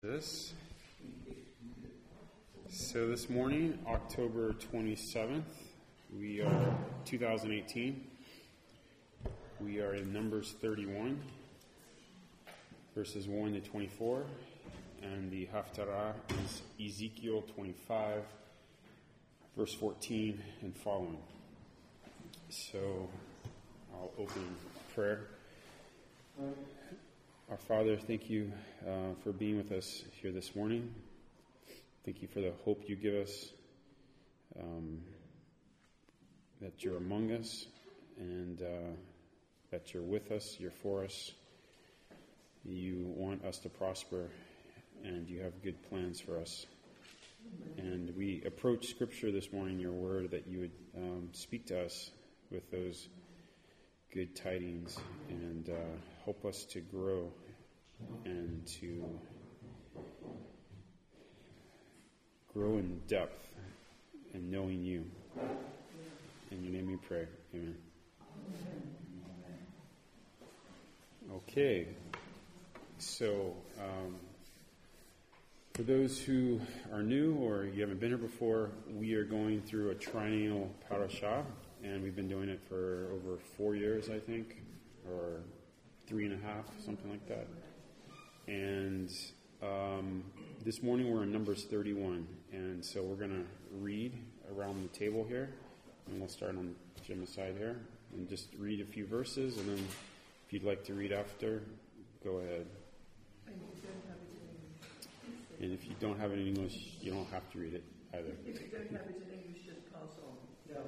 So this morning, October 27th, we are 2018. We are in Numbers 31, verses 1 to 24, and the Haftarah is Ezekiel 25, verse 14 and following. So I'll open prayer. Our Father, thank you for being with us here this morning. Thank you for the hope you give us, that you're among us and that you're with us, you're for us. You want us to prosper and you have good plans for us. And we approach Scripture this morning, your word, that you would speak to us with those good tidings and help us to grow and to grow in depth in knowing you. In your name we pray. Amen. Okay. So, for those who are new or you haven't been here before, we are going through a triennial parashah. And we've been doing it for over 4 years, I think, or 3.5, something like that. And this morning we're in Numbers 31. And so we're going to read around the table here. And we'll start on Jim's side here. And just read a few verses. And then if you'd like to read after, go ahead. And if you don't have it in English, you don't have to read it either. If you don't have it in English, just pass on. Yeah.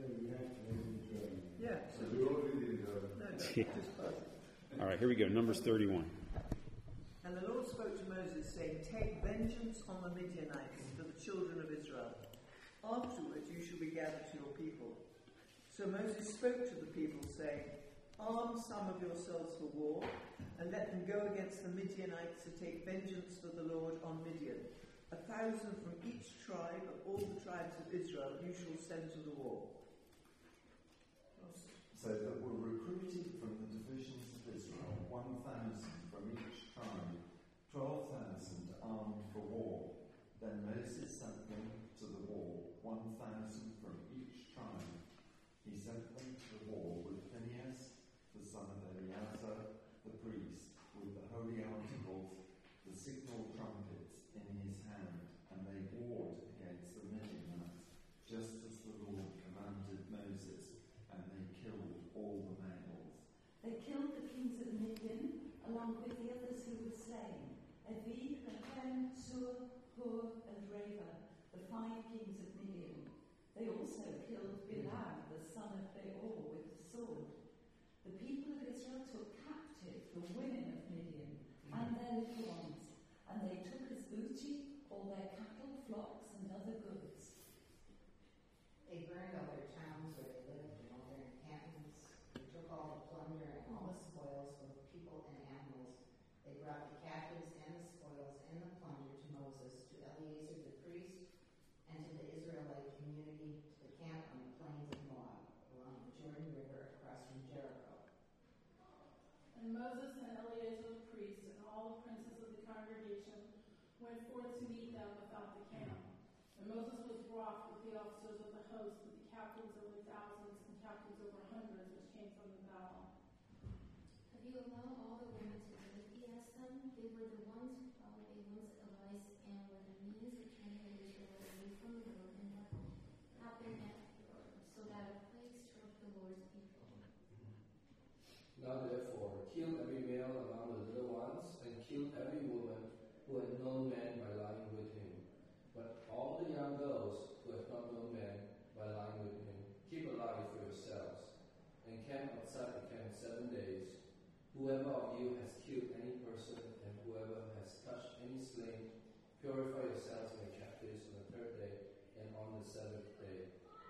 Yeah. So just pass it. All right, here we go. Numbers 31. And the Lord spoke to Moses, saying, "Take vengeance on the Midianites for the children of Israel. Afterward you shall be gathered to your people." So Moses spoke to the people, saying, "Arm some of yourselves for war, and let them go against the Midianites to take vengeance for the Lord on Midian. 1,000 from each tribe of all the tribes of Israel you shall send to the war." So that were recruited from the divisions of Israel 1,000 from each tribe, 12,000 armed for war. Then Moses sent them to the war, 1,000 from each tribe. He sent them to the war with Phinehas, the son of Eleazar, the priest, with the holy articles, the signal trumpets in his hand, and they warred against the Midianites, just as the Lord commanded Moses, and they killed all the males. They killed the kings of Midian, along with the others who were slain, Evi, Rechem, Sur, Hur, and Reva, the 5 kings of Midian. They also killed Bilam, the son of Beor, with the sword. The people of Israel took captive the women of Midian and their little ones, and they took as booty all their cattle, flocks, and other goods. They burned all their towns where they lived and all their encampments. They took all the plunder and all the spoils, both people and animals. They brought the captives and the spoils and the plunder to Moses, to Eleazar the priest, and to the Israelite community, to the camp on the plains of Moab, along the Jordan River across from Jericho. And Moses and Eleazar the priest and all the princes of the congregation went forth to meet them without the camp. And Moses was wroth with the officers of the host, with the captains over thousands and captains over hundreds, which came from the battle. Have you allowed all the women to live? He asked them. They were the ones who followed Balaam's advice and were the means of turning Israel away from the Lord, and what happened afterward, so that a plague struck the Lord's people. Now therefore, kill every male among the little ones, and kill every woman who had known man by lying with him. But all the young girls who have not known man by lying with him, keep alive for yourselves, and camp outside the camp 7 days. Whoever of you has killed any person, and whoever has touched any slain, purify yourselves and your captives on the 3rd day, and on the 7th day.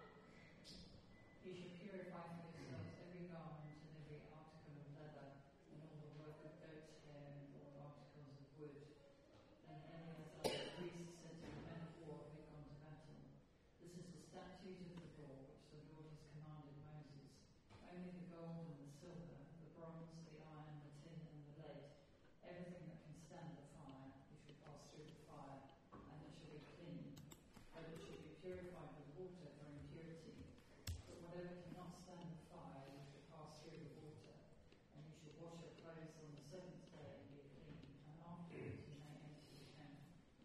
You should purify for yourselves every garment and every article of leather, and all the work of goat's hair, and all the articles of wood. And Eleazar the priest said to the men of war who had gone to battle, "This is the statute of the law which the Lord has commanded Moses. Only the gold and the silver, the bronze, the iron, the tin, and the lead, everything that can stand the fire, you should pass purified with water for impurity. But whatever cannot stand the fire, you should pass through the water. And you should wash your clothes on the seventh day and be clean. And afterwards you may enter the camp.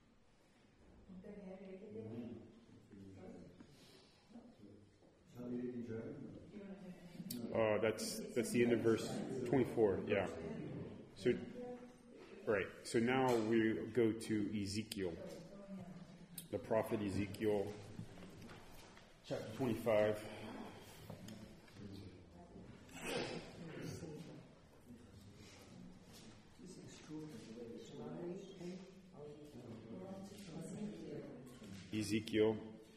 That's the end of verse 24. Yeah. So, right. So now we go to Ezekiel, the prophet Ezekiel, chapter 25. Ezekiel.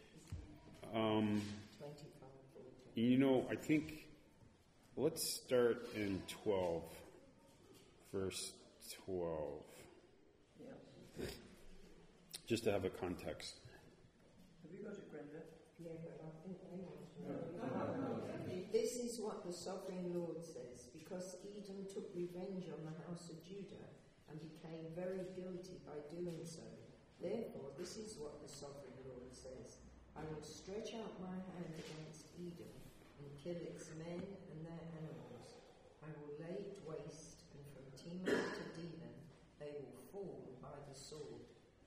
I think let's start in 12, verse 12. Yeah. Just to have a context. Have you got it, Brenda? Yeah, but I think this is what the sovereign Lord says, because Edom took revenge on the house of Judah and became very guilty by doing so. Therefore, this is what the sovereign Lord says: I will stretch out my hand against Edom and kill its men and their animals. I will lay it waste, and from Timnah to Dedan they will fall by the sword.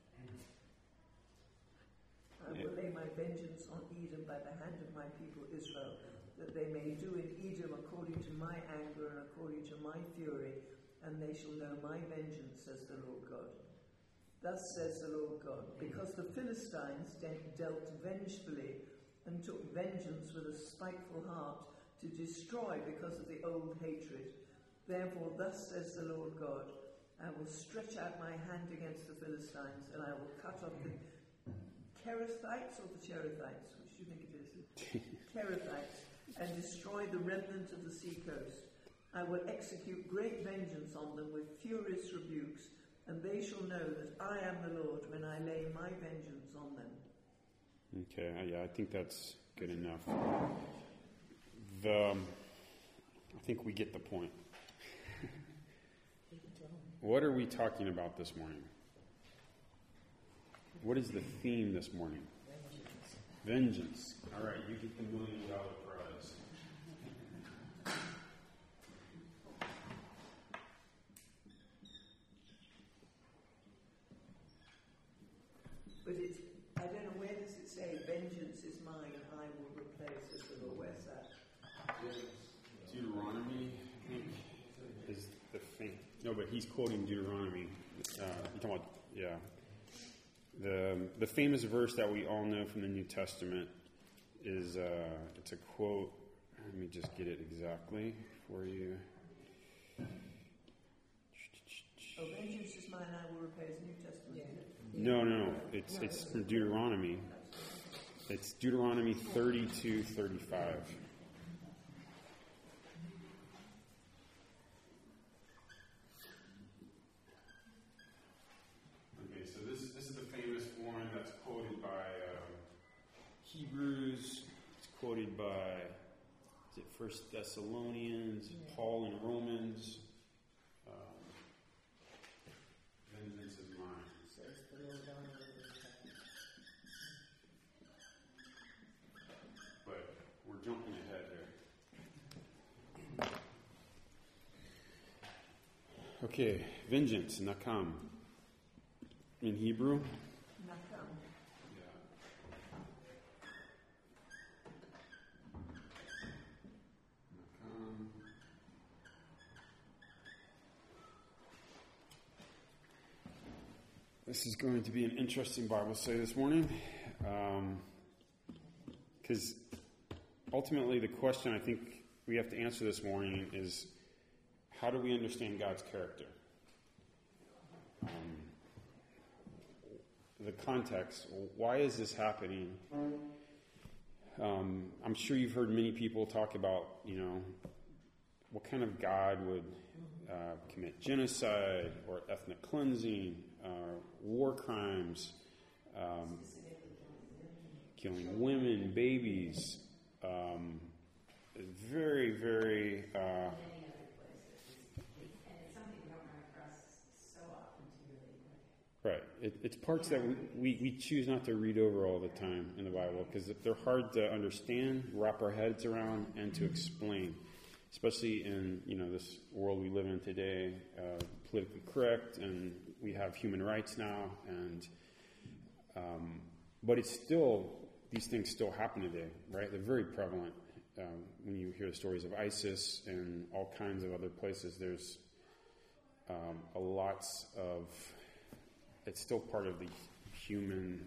I will lay my vengeance on Edom by the hand of my people Israel, that they may do in Edom according to my anger and according to my fury, and they shall know my vengeance, says the Lord God. Thus says the Lord God, because the Philistines dealt vengefully and took vengeance with a spiteful heart to destroy because of the old hatred. Therefore, thus says the Lord God, I will stretch out my hand against the Philistines, and I will cut off the Kerethites or the Cherethites, which do you think it is? Kerethites, and destroy the remnant of the sea coast. I will execute great vengeance on them with furious rebukes, and they shall know that I am the Lord when I lay my vengeance on them. Okay, yeah, I think that's good enough. I think we get the point. What are we talking about this morning? What is the theme this morning? Vengeance. All right, you get the $1 million prize. But it's, I don't know, where does it say, vengeance is mine, I will replace it, or where's that? Deuteronomy, I think, is the thing. No, but he's quoting Deuteronomy. You're talking about, yeah. The famous verse that we all know from the New Testament is, it's a quote. Let me just get it exactly for you. Oh, vengeance is mine, I will repay, is New Testament, is it? No. It's from Deuteronomy. It's Deuteronomy 32:35. Okay, so this is the famous one that's quoted by Hebrews. It's quoted by, is it 1 Thessalonians, Paul in Romans. Vengeance is mine. Says the Lord, I will repay. But we're jumping ahead here. Okay, vengeance, nakam. In Hebrew? Nakam. Yeah. Nakam. This is going to be an interesting Bible study this morning, because ultimately the question I think we have to answer this morning is, how do we understand God's character? The context, why is this happening? I'm sure you've heard many people talk about, what kind of God would commit genocide or ethnic cleansing, war crimes, killing women, babies, very, very... And it's something we don't run across so often to really quick. Right. It's parts that we choose not to read over all the time in the Bible because they're hard to understand, wrap our heads around, and to explain. Especially in this world we live in today, politically correct, and we have human rights now, and but it's still, these things still happen today, right? They're very prevalent. When you hear the stories of ISIS and all kinds of other places, there's a lot of, it's still part of the human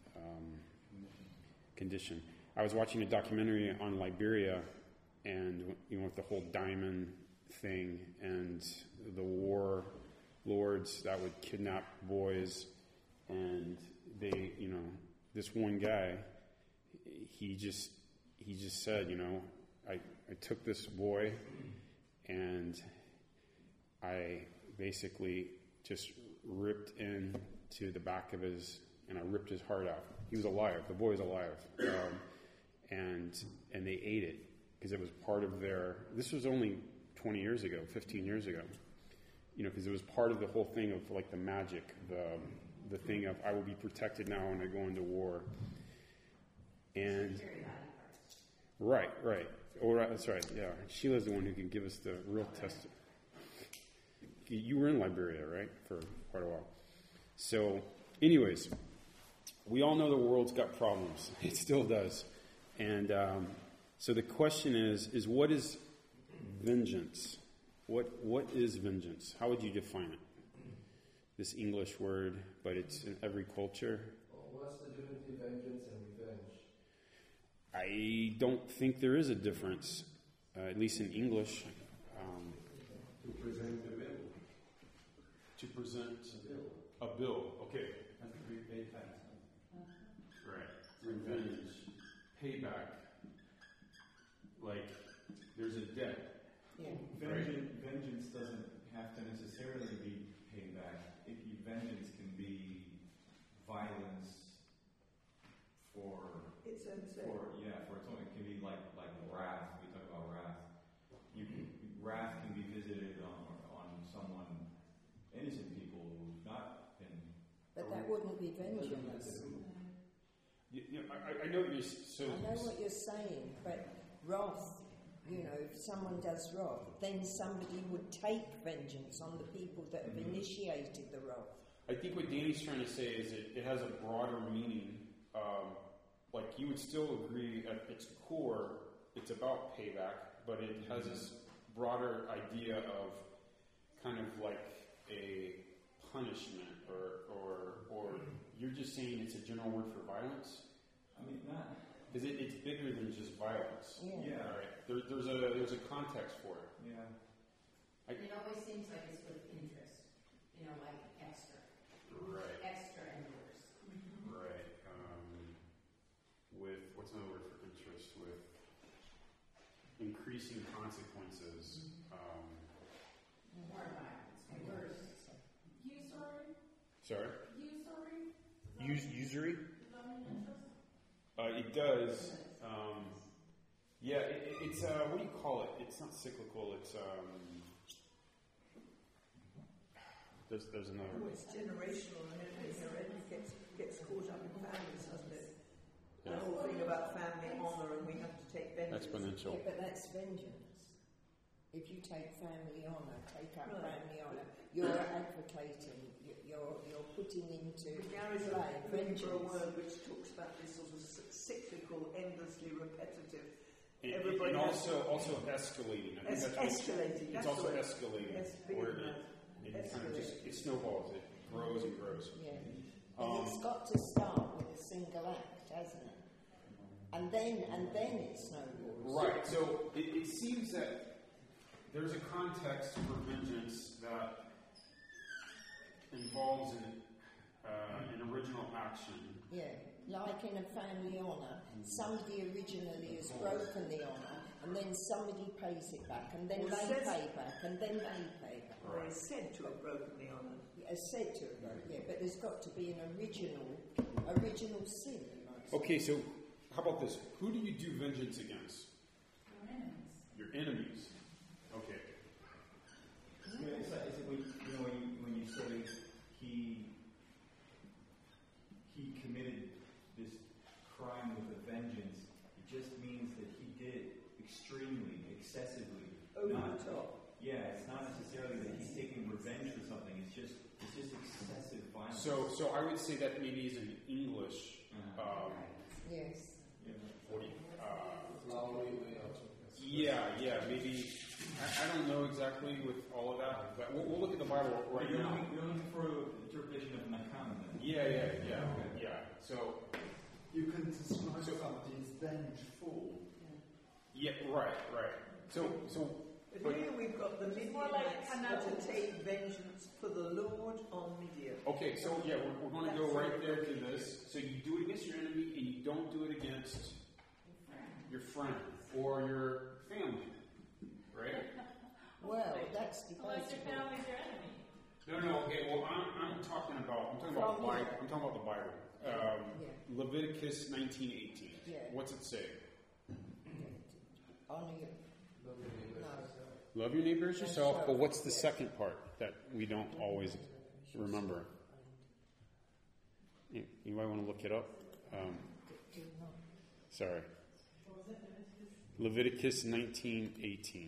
condition. I was watching a documentary on Liberia, and with the whole diamond thing and the war lords that would kidnap boys, and they, this one guy, he just said, I took this boy and I basically just ripped into the back of his, and I ripped his heart out. He was alive. The boy was alive, and they ate it. Because it was part of their, this was only 20 years ago, 15 years ago, because it was part of the whole thing of like the magic, the thing of I will be protected now when I go into war. And right. Oh, that's right. Yeah, Sheila's the one who can give us the real test. You were in Liberia, right, for quite a while. So, anyways, we all know the world's got problems. It still does, and. So the question is what is vengeance? What is vengeance? How would you define it? This English word, but it's in every culture. Well, what's the difference between vengeance and revenge? I don't think there is a difference, at least in English. To present a bill. To present a bill. Okay. Has to be paid back. Right. Revenge. Payback. Like, there's a debt. Yeah. Vengeance doesn't have to necessarily be payback. Vengeance can be violence for its own sake. For its own. It can be like wrath. We talk about wrath. Wrath can be visited on someone, innocent people who've not been. But that wouldn't be vengeance. I know what you're so. I know what you're saying, but wrath, if someone does wrath, then somebody would take vengeance on the people that have initiated the wrath. I think what Danny's trying to say is it has a broader meaning. Like you would still agree at its core, it's about payback, but it has this broader idea of kind of like a punishment, or you're just saying it's a general word for violence? I mean, not. Because it's bigger than just violence. Yeah. All right. There's a context for it. Yeah. It always seems like it's with interest, like extra. Right. Extra and worse. Right. With what's another word for interest? With increasing consequences. More violence. Worse. Usury? Sorry. Usury? Usury. Does that mean interest? It does. It's what do you call it? It's not cyclical. It's there's another. Oh, it's generational, and it gets caught up in families, doesn't it? The whole thing about family honour, and we have to take vengeance. Exponential. Yeah, but that's vengeance. If you take family honour, take up Right. family honour, you're advocating, you're putting into Gary's play looking for a vengeance. word which talks about this sort of cyclical, endlessly repetitive. And Everybody has also escalating. I think that's what escalating. it's That's also the word. escalating. Yes, bigger where than it that. kind of just it snowballs. It grows and grows. Yeah. And it's got to start with a single act, hasn't it? And then it snowballs. Right. So it seems that there's a context for vengeance that involves an original action. Yeah, like in a family honour, somebody originally has broken the honour, and then somebody pays it back, and then Well, they says- pay back, and then they pay back. Or is said to have broken the honour. As said to have broken, yeah, but there's got to be an original sin. Okay, so how about this? Who do you do vengeance against? Your enemies. Your enemies. Okay. Yeah, it's like when you say he committed this crime with a vengeance. It just means that he did it extremely, excessively. Over the top. Yeah, it's not necessarily that he's taking revenge for something. It's just excessive violence. So I would say that maybe is an English. Yes. Yeah, maybe. I don't know exactly with all of that, but we'll look at the Bible right you're now. You're looking for an interpretation of Nakam then? Yeah. So You can describe somebody as vengeful. yeah, right. So But here we've got the Midianites to take vengeance for the Lord on Midian. okay, so yeah, we're going to go right there to this. So you do it against your enemy, and you don't do it against your friend or your family, right? Well, that's Unless your debatable. family's your enemy. No. Okay. Well, I'm talking about the Bible. Leviticus 19:18. Yeah. What's it say? Honor your Love your neighbor as yourself. But what's the second part that we don't always remember? You might want to look it up. Sorry. Leviticus 19:18.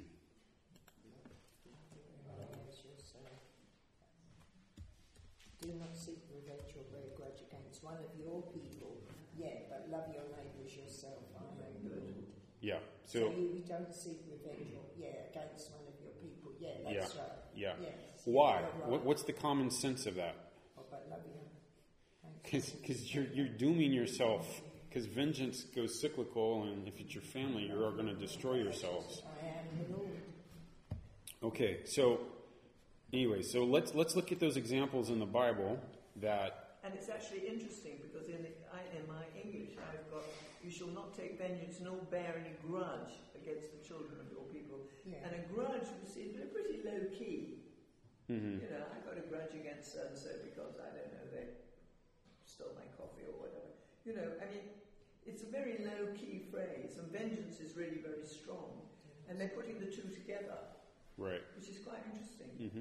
Do not seek revenge or bear a grudge against one of your people. Yeah, but love your neighbour as yourself. I know good. Yeah. So you don't seek revenge or against one of your people. Yeah, that's right. Yeah. Yes. Why? Right. What's the common sense of that? Oh, but love your Because you're dooming yourself. Because vengeance goes cyclical, and if it's your family, you're all going to destroy yourselves. I am the Lord. Okay, so anyway, so let's look at those examples in the Bible that. And it's actually interesting because in my English I've got, you shall not take vengeance nor bear any grudge against the children of your people. Yeah. And a grudge was pretty low key. Mm-hmm. You know, I got a grudge against so and so because I don't know, they stole my coffee or whatever. You know, I mean, it's a very low key phrase, and vengeance is really very strong. And they're putting the two together. Right. Which is quite interesting. Mm-hmm.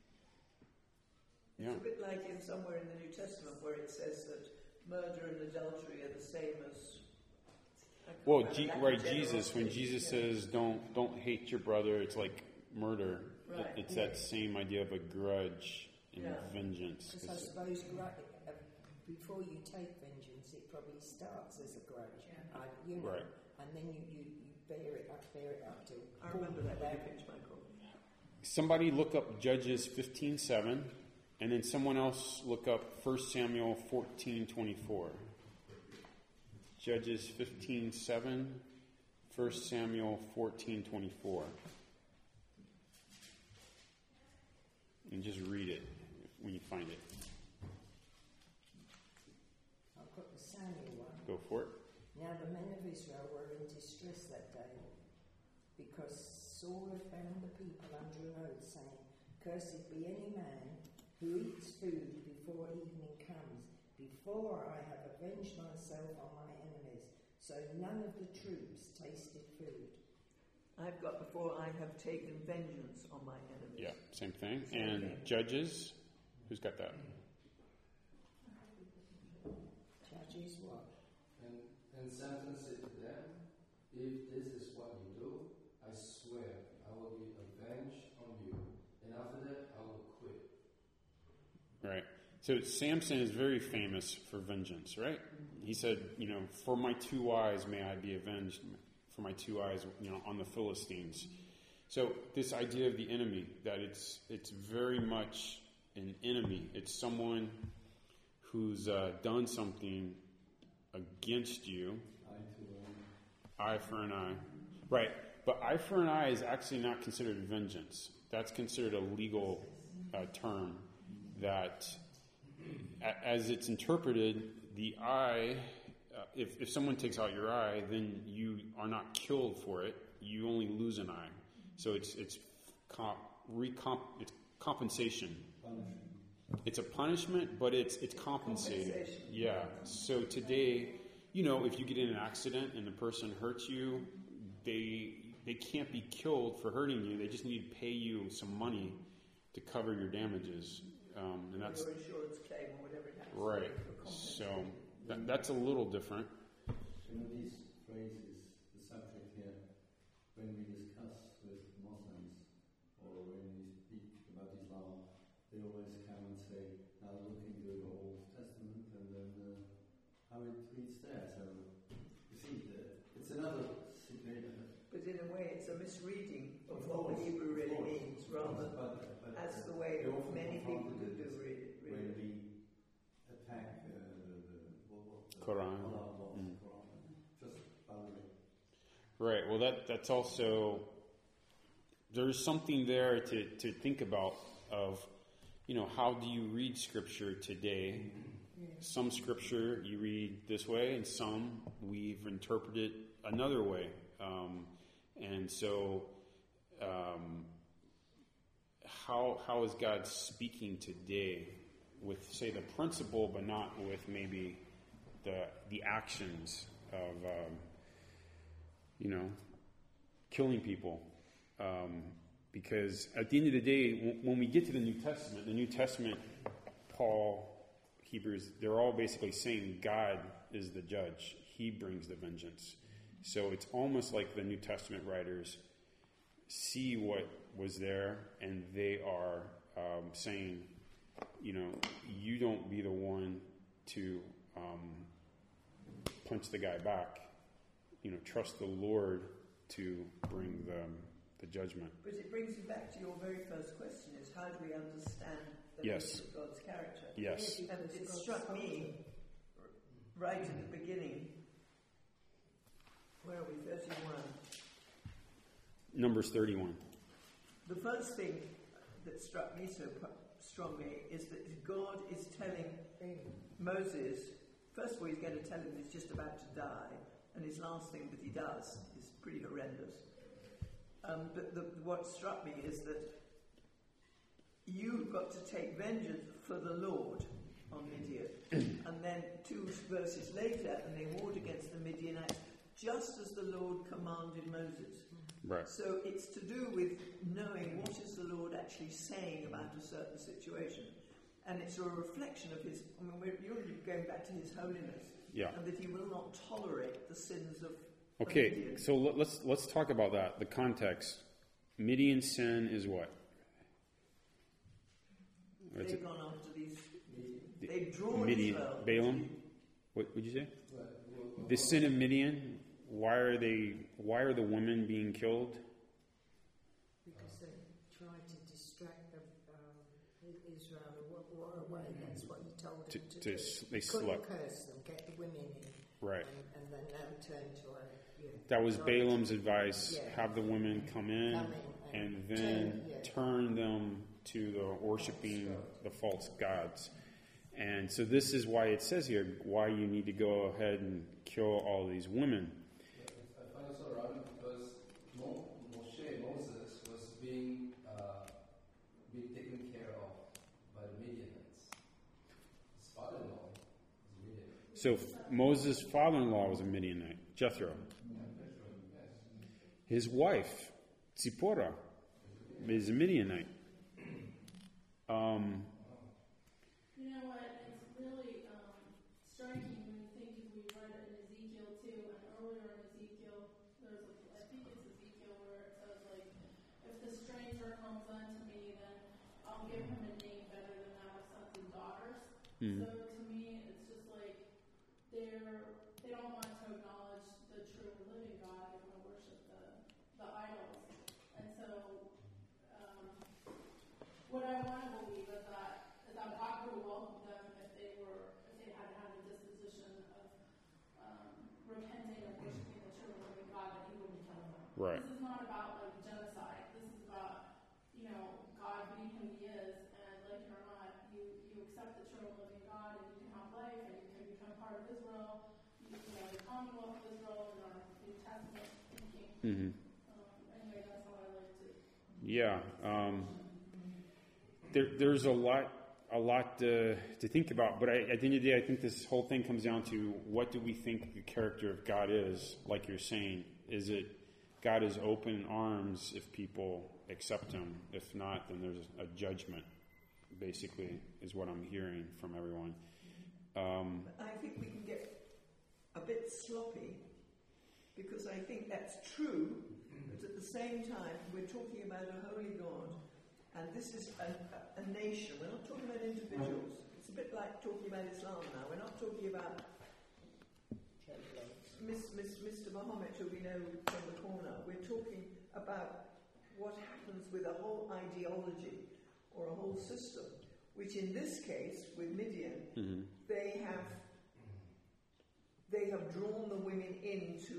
It's a bit like in somewhere in the New Testament where it says that murder and adultery are the same as. Well, Jesus, when Jesus says don't hate your brother, it's like murder. Right. It's that same idea of a grudge and vengeance. Because I suppose before you take vengeance, it probably starts as a grudge. You know, right. And then you bear it up till. I remember that when you Michael. Somebody look up Judges 15:7, and then someone else look up 1 Samuel 14:24. Judges 15:7, 1 Samuel 14:24. And just read it when you find it. I've got the Samuel one. Go for it. Now the men of Israel were in distress that day, because Saul had found the people under an oath, saying, "Cursed be any man who eats food before evening comes, before I have avenged myself on my enemies." So none of the troops tasted food. I've got before I have taken vengeance on my enemies. Yeah, same thing. And Judges, who's got that? Judges what? And Samson said to them, "If this is what you do, I swear I will be avenged on you, and after that I will quit." Right. So Samson is very famous for vengeance, right? He said, "For my 2 eyes may I be avenged, for my 2 eyes, on the Philistines." So this idea of the enemy, that it's very much an enemy. It's someone who's done something against you. Eye for an eye. Right. But eye for an eye is actually not considered vengeance. That's considered a legal term that, as it's interpreted, the eye, if someone takes out your eye, then you are not killed for it. You only lose an eye. So it's compensation. It's a punishment, but it's compensated. Yeah. So today, if you get in an accident and the person hurts you, they can't be killed for hurting you. They just need to pay you some money to cover your damages. And that's your insurance claim or whatever it has. right. So That's a little different. You know, these phrases, the subject here, when we discuss with Muslims or when we speak about Islam, they always come and say, now look into the Old Testament and then how it reads there. So you see, it's another situation. But in a way, it's a misreading of what the Hebrew really means, rather but as the way many people do read it. When we attack the Quran. Quran. Just boundary. Right. Well, that's also, there's something there to think about of, how do you read Scripture today? Some Scripture you read this way, and some we've interpreted another way. And so, how is God speaking today with, say, the principle, but not with maybe the actions of, killing people? Because at the end of the day, when we get to the New Testament, Paul, Hebrews, they're all basically saying God is the judge. He brings the vengeance. So it's almost like the New Testament writers see what was there, and they are saying, you don't be the one to punch the guy back. Trust the Lord to bring the judgment. But it brings you back to your very first question: is how do we understand the Yes. nature of God's character? Yes. And it struck me right at the beginning. Where are we? 31. Numbers 31. The first thing that struck me so strongly is that God is telling Moses, first of all, he's going to tell him he's just about to die, and his last thing that he does is pretty horrendous. But what struck me is that you've got to take vengeance for the Lord on Midian. And then 2 verses later, and they warred against the Midianites, just as the Lord commanded Moses. Right. So it's to do with knowing what is the Lord actually saying about a certain situation. And it's a reflection of his, you're going back to his holiness. Yeah. And that he will not tolerate the sins of Okay, Midian. so let's talk about that. The context. Midian's sin is what? They've gone after these. They've drawn Midian. Israel. Balaam? What would you say? The sin of Midian. Why are the women being killed? Because they tried to distract Israel or away against what he told them to do. They couldn't slept. curse them, get the women in. Right. And then now turn to a... That was Balaam's advice. Have the women come in and then turn them to the worshiping the false gods. And so this is why it says here, why you need to go ahead and kill all these women. I find it so ironic because Moses was being taken care of by the Midianites. His father-in-law was a Midianite. So Moses' father-in-law was a Midianite, Jethro. His wife, Zipporah, is a Midianite. You know what? It's really striking when you think of, we read it in Ezekiel too, and earlier in Ezekiel, I think it's Ezekiel where it says, like, if the stranger comes unto me, then I'll give him a name better than that of sons and daughters. Mm-hmm. So to me, it's just like they don't want to acknowledge the true and living God. They want to worship the idols. And so what I want to believe is that God would welcome them if they had had a disposition of repenting and worshiping the true and living God, that he wouldn't kill them. Right. This is not about like genocide. This is about, God being who he is, and like it or not, you accept the true and living God, and you can have life, and you can become part of Israel, the Commonwealth of Israel, and our New Testament thinking. Mm-hmm. Anyway, that's how I like to. Yeah. There's a lot to think about, but at the end of the day, I think this whole thing comes down to what do we think the character of God is, like you're saying. Is it God is open arms if people accept him? If not, then there's a judgment, basically, is what I'm hearing from everyone. I think we can get sloppy because I think that's true, but at the same time, we're talking about a holy God, and this is a nation. We're not talking about individuals. It's a bit like talking about Islam now. We're not talking about Mr. Muhammad, who we know from the corner. We're talking about what happens with a whole ideology or a whole system, which in this case, with Midian, they have drawn the women into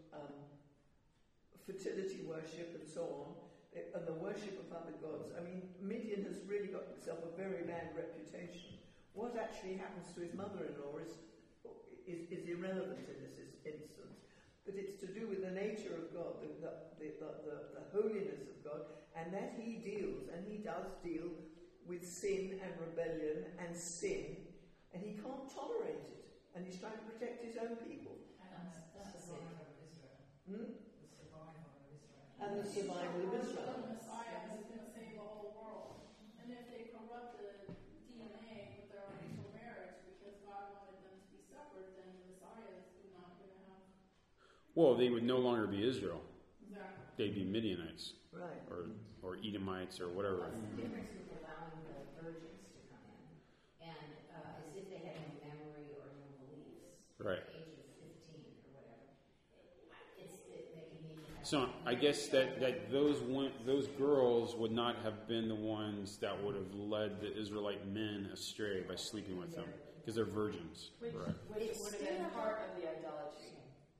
fertility worship and so on, and the worship of other gods. I mean, Midian has really got himself a very bad reputation. What actually happens to his mother-in-law is irrelevant in this instance, but it's to do with the nature of God, the holiness of God, and that he deals, and he does deal with sin and rebellion and sin, and he can't tolerate it, and he's trying to protect his own people. That's the survival of Israel. Hmm? The survival of Israel. And the survival of Israel. The Messiah is going to save the whole world. And if they corrupt the DNA with their initial marriage because God wanted them to be separate, then the Messiah is not going to have... Well, they would no longer be Israel. Exactly. They'd be Midianites. Right. Or Edomites or whatever. What's the difference with allowing the virgins to come in? And as if they had no memory or no beliefs. Right. At the age of 15 or whatever. They can need to have... So I guess that those girls would not have been the ones that would have led the Israelite men astray by sleeping with them, because they're virgins. Which Right. would have been part of the idolatry.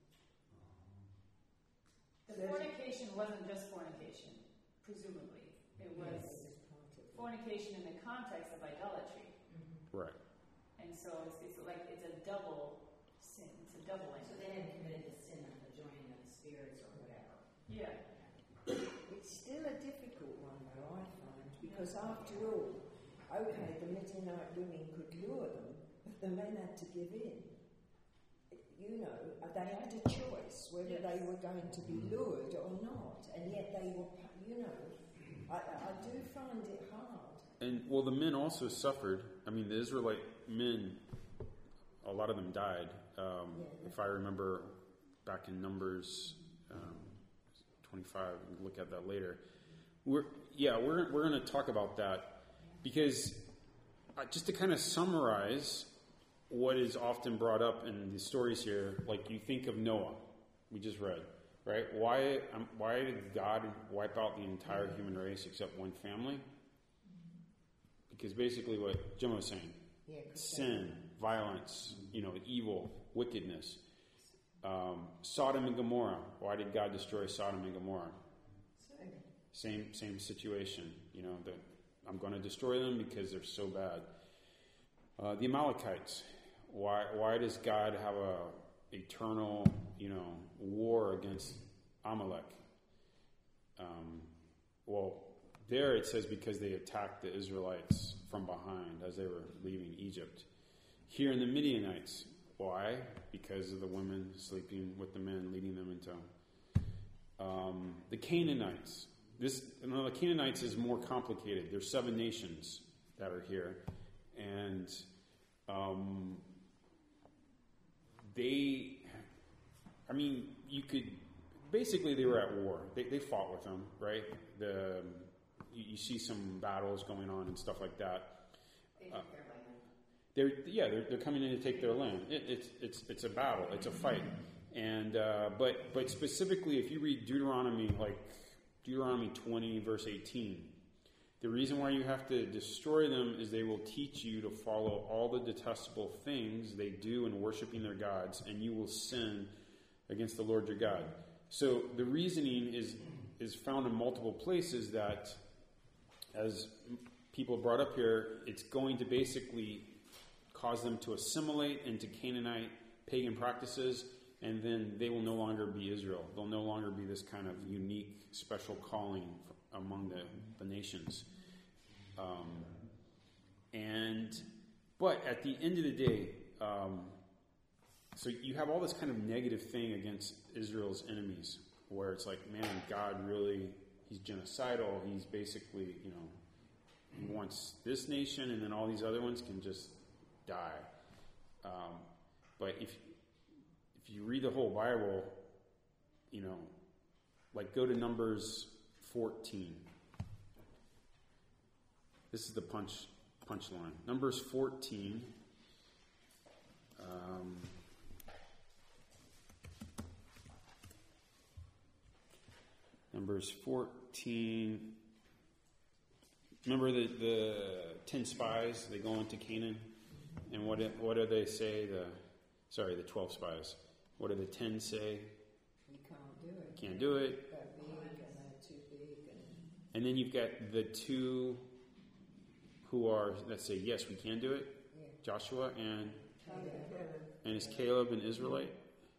The fornication wasn't just fornication, presumably. It was fornication in the context of idolatry. Right. And so it's like it's a double sin. It's a doubling. So they hadn't committed the sin of the joining of the spirits or whatever. Yeah. It's still a difficult one, though, I find, because after all, okay, the Midianite women could lure them, but the men had to give in. You know, they had a choice whether they were going to be lured or not, and yet they were, you know, I do find it hard. And, well, the men also suffered. I mean, the Israelite men, a lot of them died. If I remember back in Numbers 25, we can look at that later. We're going to talk about that because just to kind of summarize what is often brought up in the stories here, like you think of Noah, we just read, right? Why did God wipe out the entire human race except one family? Because basically what Jim was saying, sin, violence, evil, wickedness. Sodom and Gomorrah. Why did God destroy Sodom and Gomorrah? Same situation. I'm going to destroy them because they're so bad. The Amalekites. Why does God have a eternal, war against Amalek? There it says because they attacked the Israelites from behind as they were leaving Egypt. Here in the Midianites, why? Because of the women sleeping with the men, leading them into the Canaanites. The Canaanites is more complicated. There's 7 nations that are here, and basically they were at war. They fought with them, right? You see some battles going on and stuff like that. They took their land. They're coming in to take their land. It's a battle. It's a fight. And but specifically, if you read Deuteronomy 20 verse 18, the reason why you have to destroy them is they will teach you to follow all the detestable things they do in worshiping their gods, and you will sin against the Lord your God. So the reasoning is found in multiple places that, as people brought up here, it's going to basically cause them to assimilate into Canaanite pagan practices, and then they will no longer be Israel. They'll no longer be this kind of unique, special calling among the nations. But at the end of the day, so you have all this kind of negative thing against Israel's enemies, where it's like, man, God really, he's genocidal. He's basically, he wants this nation, and then all these other ones can just die. But if if you read the whole Bible, like go to Numbers 14. This is the punchline. Numbers 14. Numbers 14. Remember the 10 spies? They go into Canaan, and what do they say? The 12 spies. What do the 10 say? You can't do it. Can't do it. They're big and they're too big. And then you've got the two who are, let's say, yes, we can do it. Yeah. Joshua and Caleb. is Caleb an Israelite?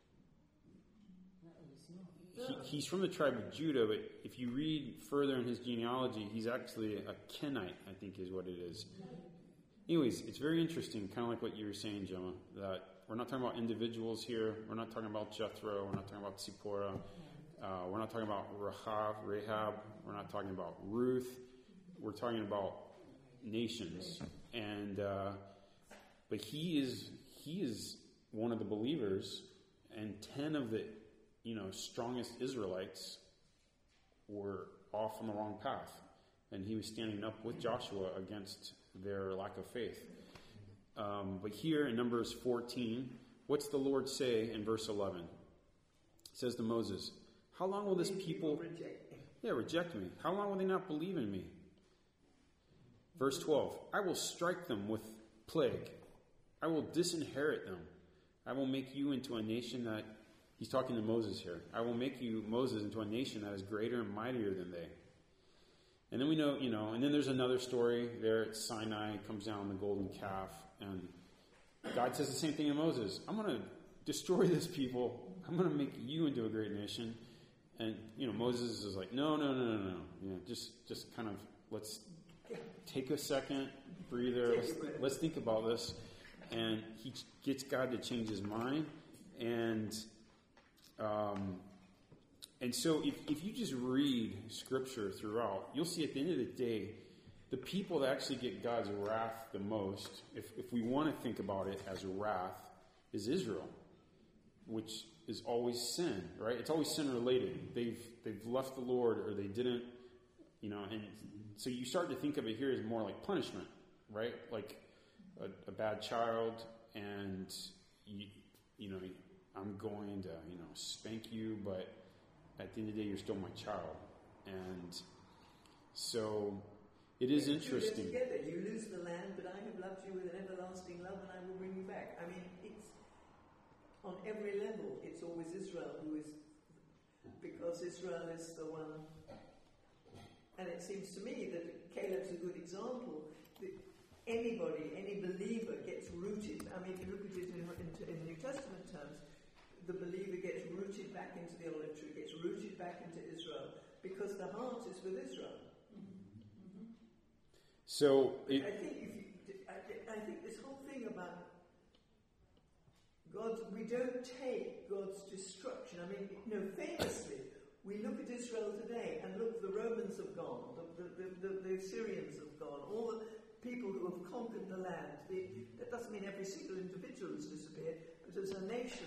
No, he's not. He's from the tribe of Judah, but if you read further in his genealogy, he's actually a Kenite, I think is what it is. Anyways, it's very interesting, kind of like what you were saying, Gemma, that we're not talking about individuals here. We're not talking about Jethro. We're not talking about Zipporah. We're not talking about Rahab. We're not talking about Ruth. We're talking about nations. And but he is one of the believers, and 10 of the strongest Israelites were off on the wrong path, and he was standing up with Joshua against their lack of faith. But here in Numbers 14, what's the Lord say in verse 11? It says to Moses, how long will this people reject me? How long will they not believe in me? Verse 12, I will strike them with plague. I will disinherit them. I will make you into a nation that, he's talking to Moses here, I will make you, Moses, into a nation that is greater and mightier than they. And then we know, and then there's another story there at Sinai, comes down the golden calf, and God says the same thing to Moses. I'm going to destroy this people. I'm going to make you into a great nation. And, Moses is like, no. Just kind of, let's take a second, breather. Let's think about this. And he gets God to change his mind. And so if you just read Scripture throughout, you'll see at the end of the day, the people that actually get God's wrath the most, if we want to think about it as wrath, is Israel, which is always sin, right? It's always sin related. They've left the Lord, or they didn't, and so you start to think of it here as more like punishment, right? Like a bad child, and I'm going to spank you, but at the end of the day, you're still my child. And so it is interesting. Together, you lose the land, but I have loved you with an everlasting love, and I will bring you back. I mean, it's on every level. It's always Israel who is, because Israel is the one. And it seems to me that Caleb's a good example. That anybody, any believer, gets rooted. I mean, if you look at it in New Testament terms, the believer gets rooted back into the olive tree, gets rooted back into Israel, because the heart is with Israel. Mm-hmm. So I think this whole thing about God, we don't take God's destruction. I mean, famously, we look at Israel today and look, the Romans have gone, the Assyrians have gone, all the people who have conquered the land. That doesn't mean every single individual has disappeared, but as a nation,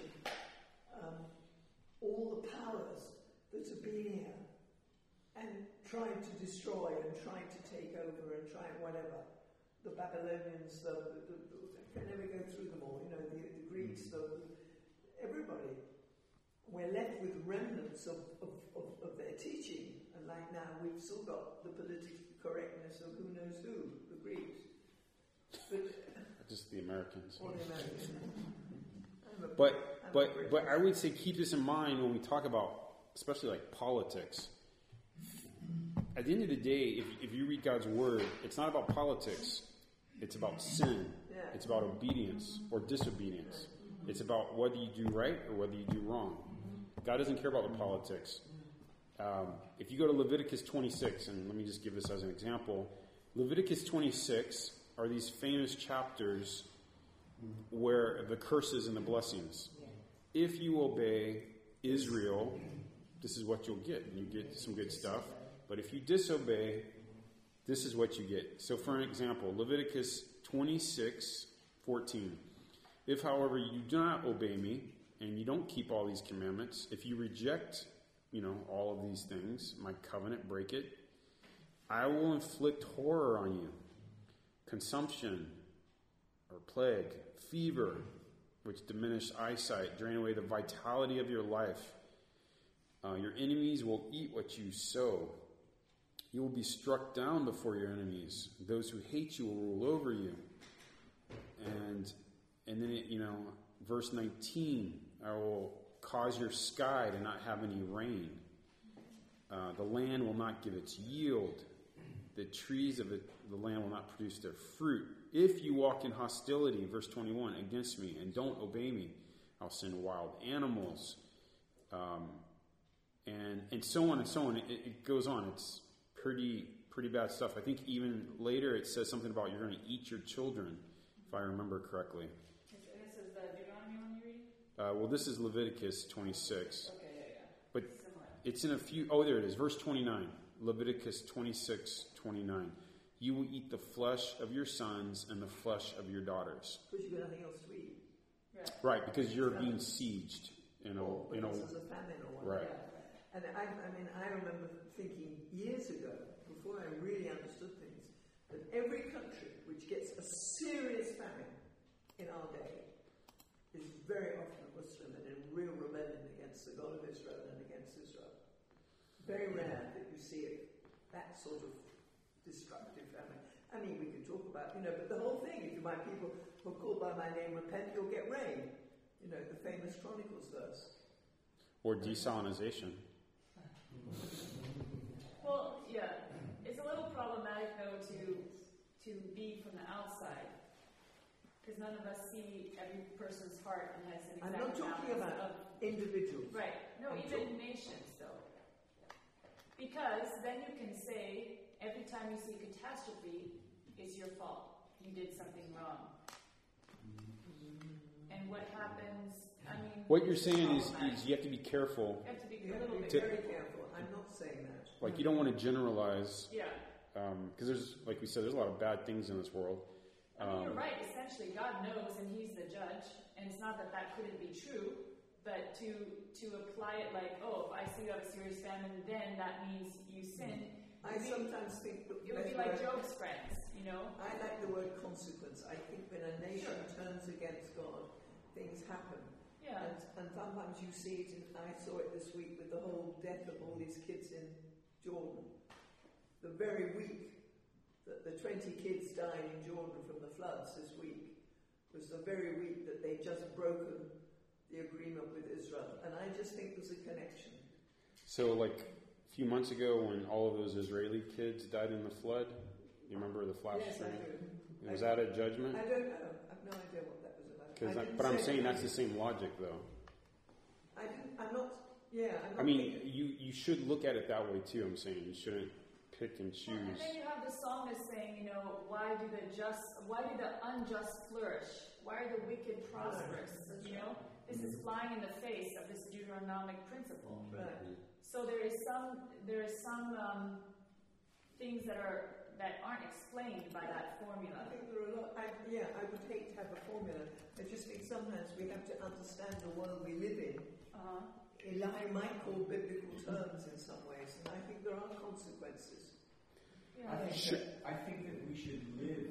all the powers that have been here and tried to destroy and tried to take over and try whatever. The Babylonians, I can never go through them all, the Greeks, everybody. We're left with remnants of their teaching. And like now, we've still got the political correctness of who knows who, the Greeks. But just the Americans. Or the Americans. But I would say keep this in mind when we talk about, especially like politics. At the end of the day, if you read God's word, it's not about politics. It's about sin. Yeah. It's about obedience or disobedience. It's about whether you do right or whether you do wrong. God doesn't care about the politics. If you go to Leviticus 26, and let me just give this as an example. Leviticus 26 are these famous chapters where the curses and the blessings. If you obey Israel, this is what you'll get. You get some good stuff. But if you disobey, this is what you get. So for an example, Leviticus 26:14. If, however, you do not obey me and you don't keep all these commandments, if you reject, all of these things, my covenant, break it, I will inflict horror on you. Consumption or plague, fever, which diminish eyesight, drain away the vitality of your life. Your enemies will eat what you sow. You will be struck down before your enemies. Those who hate you will rule over you. And then, verse 19, I will cause your sky to not have any rain. The land will not give its yield. The trees of the land will not produce their fruit. If you walk in hostility, verse 21, against me and don't obey me, I'll send wild animals. And so on and so on. It goes on. It's pretty bad stuff. I think even later it says something about you're going to eat your children, if I remember correctly. This is the Deuteronomy one you're reading? Well, this is Leviticus 26. Okay, yeah. But similar. It's in a few... Oh, there it is. Verse 29. Leviticus 26:29. You will eat the flesh of your sons and the flesh of your daughters. Because you've got nothing else to eat. Right, because you're being sieged. Because there's a famine or whatever. Right. And I remember thinking years ago, before I really understood things, that every country which gets a serious famine in our day is very often Muslim and in real rebellion against the God of Israel and against Israel. Very rare that you see that sort of destructive famine. I mean, we could talk about, but the whole thing, if my people who are called by my name repent, you'll get rain. The famous Chronicles verse. Or desalinization. Well, yeah, it's a little problematic though to be from the outside, because none of us see every person's heart and has an exact I'm not talking about individuals. Right. No, even nations though. Because then you can say every time you see catastrophe, it's your fault. You did something wrong. And what happens? What you're saying is you have to be careful. You have to be You a have to little be bit very careful. I'm not saying that. Like, you don't want to generalize. Yeah. Because there's, like we said, there's a lot of bad things in this world. You're right. Essentially, God knows, and He's the judge. And it's not that couldn't be true, but to apply it like, if I see you have a serious famine, then that means you sin. I sometimes think that it would be like Job's friends, I like the word consequence. I think when a nation turns against God, things happen. Yeah. And sometimes you see it, and I saw it this week with the whole death of all these kids in Jordan. The very week that the 20 kids died in Jordan from the floods this week was the very week that they'd just broken the agreement with Israel. And I just think there's a connection. So, like, a few months ago when all of those Israeli kids died in the flood, you remember the flash stream? Was that a judgment? I don't know. I have no idea what that was about. But I'm saying that's the same logic, though. I'm not. I mean, you should look at it that way too. I'm saying you shouldn't pick and choose. And then you have the psalmist saying, why do the unjust flourish? Why are the wicked prosperous? This is flying in the face of this Deuteronomic principle. Right. So there is some things that aren't explained by that formula. I think there are a lot. I would hate to have a formula. I just think sometimes we have to understand the world we live in. In what I might call biblical terms in some ways, and I think there are consequences. Yeah. I think that we should live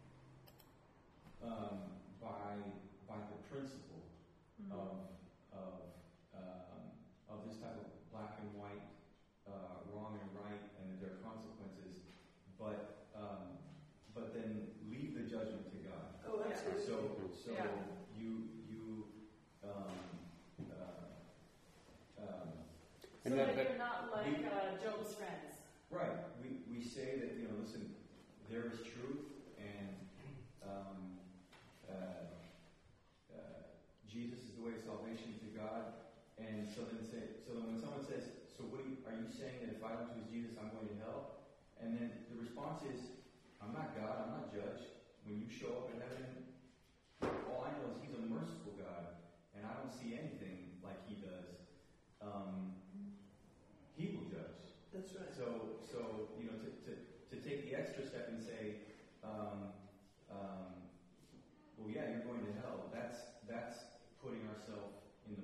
by the principle of this type of black and white, wrong and right, and that there are consequences, but then leave the judgment to God. Oh, absolutely. So you so that you're not like Job's friends. Right. We say that, listen, there is truth, and Jesus is the way of salvation to God. And so then when someone says, so are you saying that if I don't choose Jesus, I'm going to hell? And then the response is, I'm not God, I'm not judge. When you show up in heaven, all I know is He's a merciful God, and I don't see anything like He does. He will judge. That's right. So to take the extra step and say, well, yeah, you're going to hell. That's putting ourselves in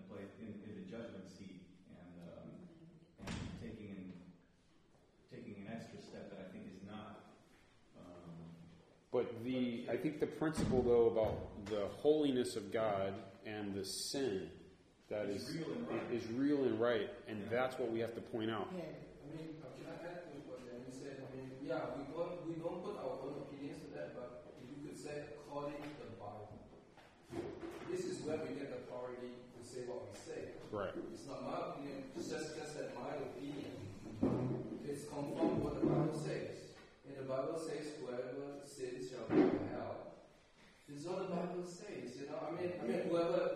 I think the principle, though, about the holiness of God and the sin that is real and right, and that's what we have to point out. Yeah. I mean, can I add to what Danny said? I mean, yeah, we don't put our own opinions to that, but you could say according to the Bible. This is where we get authority to say what we say. Right. It's not my opinion, it's just that my opinion. It's conformed what the Bible says. And the Bible says, whoever sins shall go to hell. This is what the Bible says, you know. I mean, whoever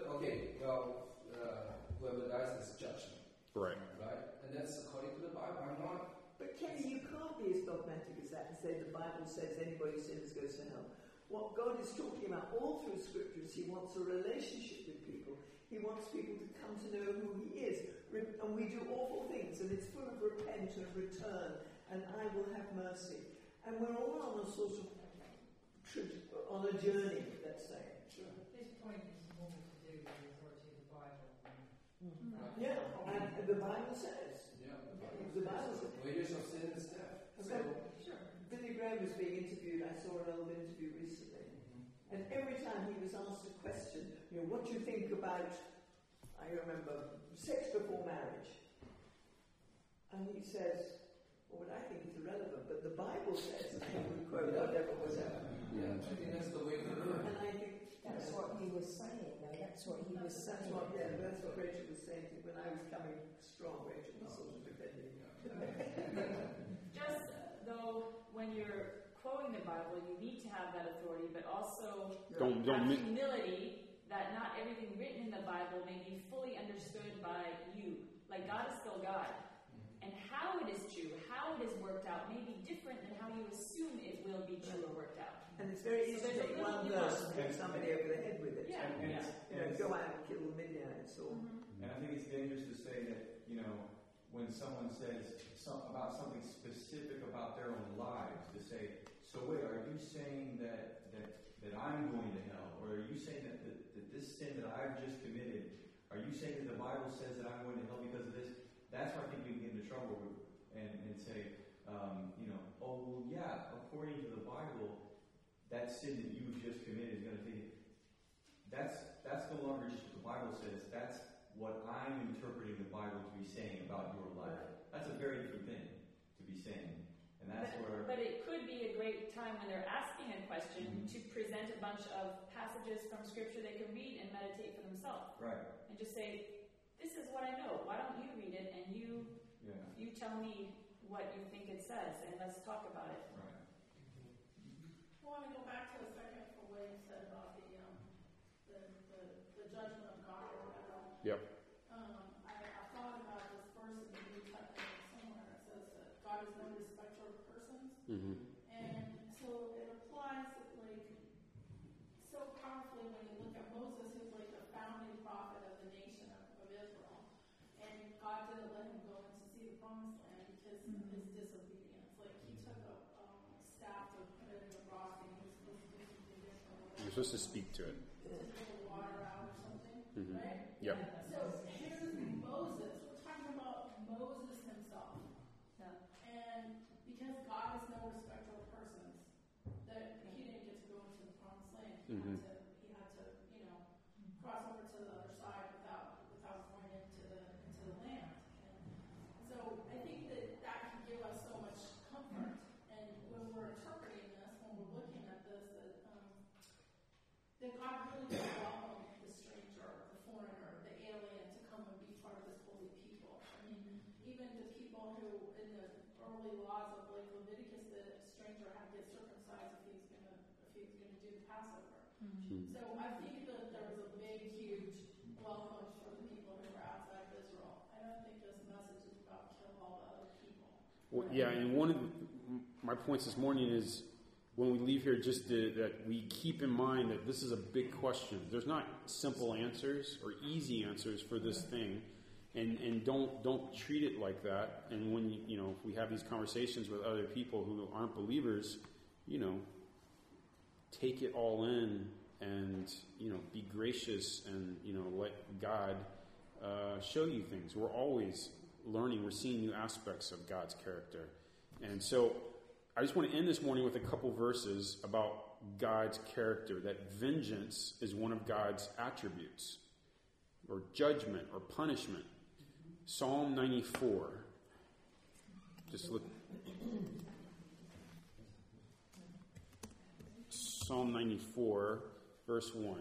dies is judgment. Right. Right? And that's according to the Bible. I'm not. But Kenny, you can't be as dogmatic as that and say the Bible says anybody who sins goes to hell. What God is talking about all through Scriptures, He wants a relationship with people. He wants people to come to know who He is. And we do awful things, and it's full of repent and return, and I will have mercy. And we're all on a sort of on a journey, let's say. Sure. This point is more to do with the authority of the Bible. Yeah, and the Bible says. Yeah. The Bible says. Wages of sin is death. Sure. Billy Graham was being interviewed. I saw an old interview recently. And every time he was asked a question, what do you think about, I remember, sex before marriage? And he says, well, what I think is irrelevant, but the Bible says, and he would quote whatever was ever. Yeah, I think that's the way to do it. And I think That's what he was saying, though. That's what he was saying. That's what Rachel was saying. When I was coming strong, Rachel was sort of defending. Just though, when you're quoting the Bible, you need to have that authority, but also Don't humility that not everything written in the Bible may be fully understood by you. Like, God is still God. And how it is true, how it is worked out, may be different than how you assume it will be true or worked out. And it's very easy to take one verse and hit somebody over the head with it. Yeah. Go out and kill the Midianites or... And I think it's dangerous to say that, when someone says about something specific about their own lives, to say, so wait, are you saying that I'm going to hell? Or are you saying that this sin that I've just committed, are you saying that the Bible says that I'm going to hell because of this? That's where I think we can get into trouble and say, according to the Bible, that sin that you've just committed is going to take it. That's no longer just what the Bible says. That's what I'm interpreting the Bible to be saying about your life. That's a very different thing to be saying. And that's where... But it could be a great time when they're asking a question to present a bunch of passages from Scripture they can read and meditate for themselves. Right. And just say, this is what I know. Why don't you read it and you tell me what you think it says, and let's talk about it. Right. I want to go back to a second for what you said about the judgment of God or whatever. Yep. I thought about this verse in the New Testament somewhere. It says that God is no respecter of persons. Mm-hmm. And so it applies so powerfully when you look at Moses, who's like the founding prophet of the nation of Israel. And God didn't let him go in to see the promised land because of his disobedience. Like, he took a staff to put it in the rock and he was supposed to do something different. You're supposed to speak to it. To pull the water out or something, Mm-hmm. right? Yep. So here's Moses. We're talking about Moses himself. Yeah. And because God is no respecter of persons, that he didn't get to go into the promised land. Mm-hmm. He had to, cross over to the other side without going into the land. And so I think that can give us so much comfort. And when we're interpreting this, when we're looking at this, that God really does welcome the stranger, the foreigner, the alien to come and be part of this holy people. I mean, even the people who, in the early laws of like Leviticus, the stranger had to get circumcised if he was going to do the Passover. Mm-hmm. So I think that there was a big, huge welcome for the people who were outside of Israel. I don't think this message is about kill all the other people. Well, yeah, and one of my points this morning is when we leave here, just that we keep in mind that this is a big question. There's not simple answers or easy answers for this thing, and don't treat it like that. And when if we have these conversations with other people who aren't believers, take it all in and be gracious and let God show you things. We're always learning. We're seeing new aspects of God's character, and so I just want to end this morning with a couple verses about God's character, that vengeance is one of God's attributes, or judgment, or punishment. Psalm 94. Just look. Psalm 94, verse 1.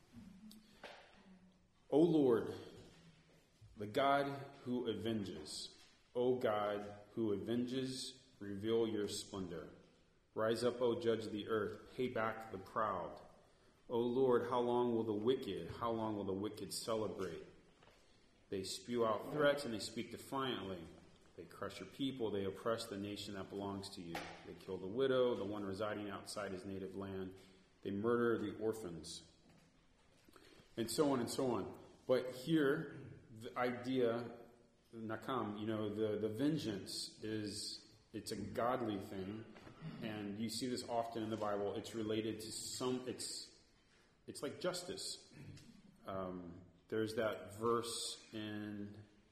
O Lord, the God who avenges, O God who avenges, reveal your splendor. Rise up, O judge of the earth, pay back the proud. O Lord, how long will the wicked celebrate? They spew out threats and they speak defiantly. They crush your people, they oppress the nation that belongs to you. They kill the widow, the one residing outside his native land. They murder the orphans. And so on and so on. But here, the idea, nakam, the vengeance it's a godly thing. And you see this often in the Bible. It's related to it's like justice. There's that verse in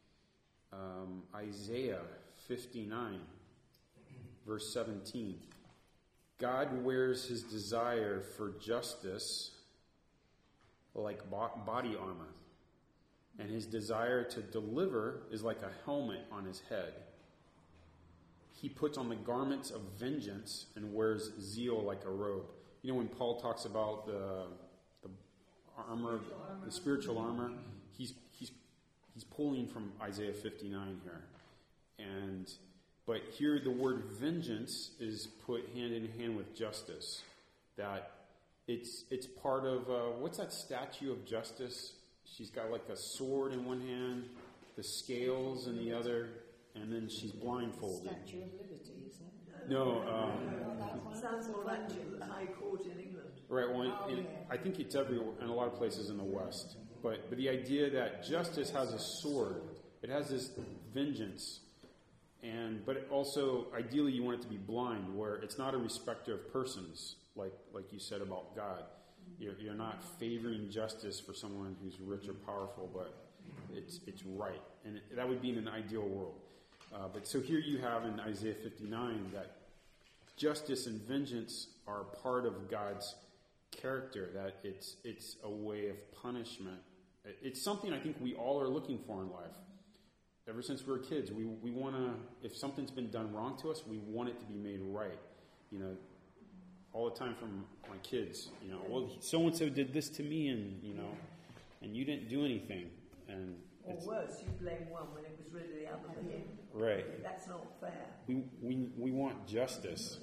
Isaiah 59, verse 17. God wears his desire for justice like body armor, and his desire to deliver is like a helmet on his head. He puts on the garments of vengeance and wears zeal like a robe. When Paul talks about the armor, the spiritual armor, he's pulling from Isaiah 59 here. But here the word vengeance is put hand in hand with justice. That it's part of, what's that statue of justice? She's got like a sword in one hand, the scales in the other, and then she's blindfolded. Statue of Liberty, isn't it? No. Sounds more like the High Court in England. Right. I think it's everywhere, in a lot of places in the West. But the idea that justice has a sword, it has this vengeance, but it also, ideally, you want it to be blind, where it's not a respecter of persons, like you said about God. You're not favoring justice for someone who's rich or powerful, but it's right, and that would be in an ideal world. But so here you have in Isaiah 59 that justice and vengeance are part of God's character, that it's a way of punishment. It's something I think we all are looking for in life. Ever since we were kids, we want to, if something's been done wrong to us, we want it to be made right. All the time from my kids, well, so-and-so did this to me and you didn't do anything. Or worse, you blame one when it was really the other than him. Right. That's not fair. We want justice.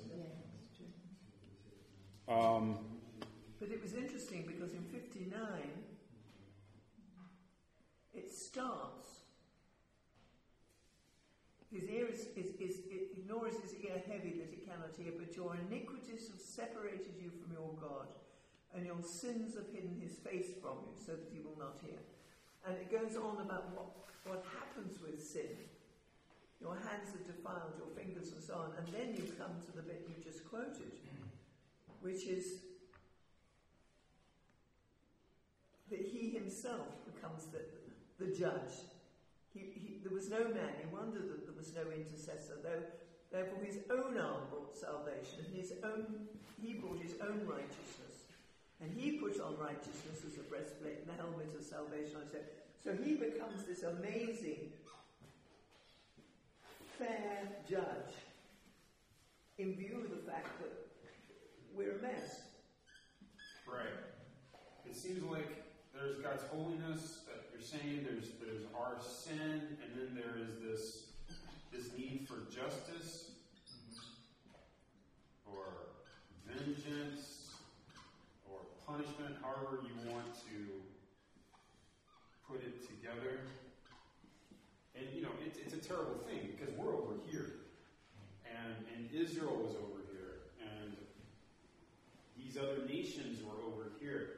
But it was interesting because in 59, it starts, his ear ignores his ear heavy that it cannot hear, but your iniquities have separated you from your God, and your sins have hidden his face from you, so that he will not hear. And it goes on about what happens with sin. Your hands are defiled, your fingers and so on, and then you come to the bit you just quoted, which is that he himself becomes the judge. There was no man. He wondered that there was no intercessor, therefore his own arm brought salvation, and he brought his own righteousness. And he put on righteousness as a breastplate and the helmet of salvation on his head. So he becomes this amazing, fair judge in view of the fact that we're a mess. Right. It seems like there's God's holiness that you're saying, there's our sin, and then there is this need for justice or vengeance or punishment, however you want to put it together. And it's a terrible thing because we're over here, and Israel was over here, and these other nations were over here.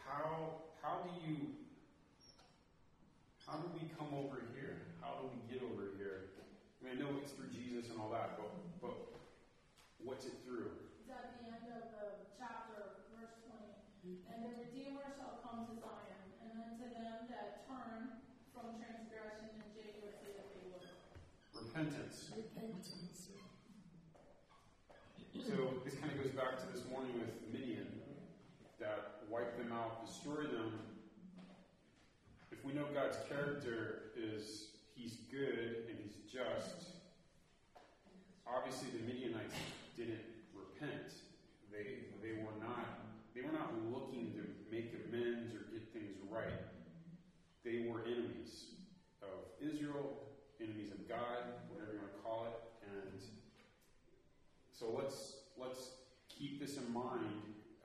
How do we come over here? How do we get over here? I know it's through Jesus and all that, but what's it through? It's at the end of the chapter, verse 20. And the Redeemer shall come to Zion, and unto them that turn from transgression, and Jacob say that they will. Repentance. So this kind of goes back to this morning with Midian, that wipe them out, destroy them. If we know God's character is He's good and He's just, obviously the Midianites didn't repent. They were not looking to make amends or get things right. They were enemies of Israel, enemies of God, whatever you want to call it. And so let's keep this in mind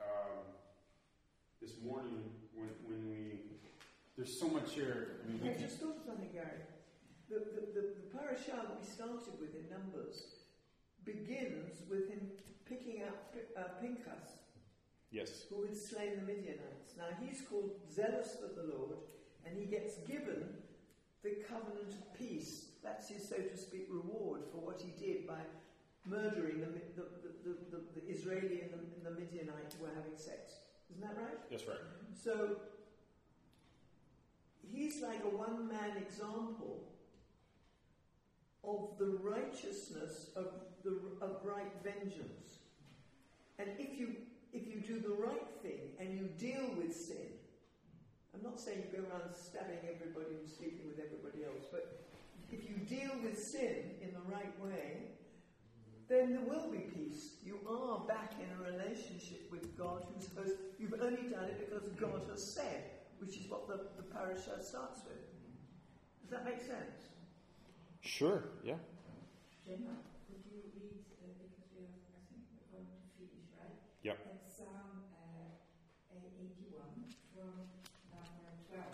this morning when we. There's so much here. I mean, I just thought of something, Gary. The parashah that we started with in Numbers begins with him picking out Pinchas, yes, who had slain the Midianites. Now he's called zealous for the Lord, and he gets given the covenant of peace. That's his, so to speak, reward for what he did by murdering the Israeli and the Midianite who were having sex. Isn't that right? That's right. So he's like a one-man example of the righteousness of right vengeance. And if you do the right thing and you deal with sin, I'm not saying you go around stabbing everybody and sleeping with everybody else, but if you deal with sin in the right way, then there will be peace. You are back in a relationship with God who's host. You've only done it because God has said, which is what the parashah starts with. Does that make sense? Sure, yeah. Gemma, could you read, because we are, I think we're going to finish, right? Yep. That's Psalm 81 from number 12.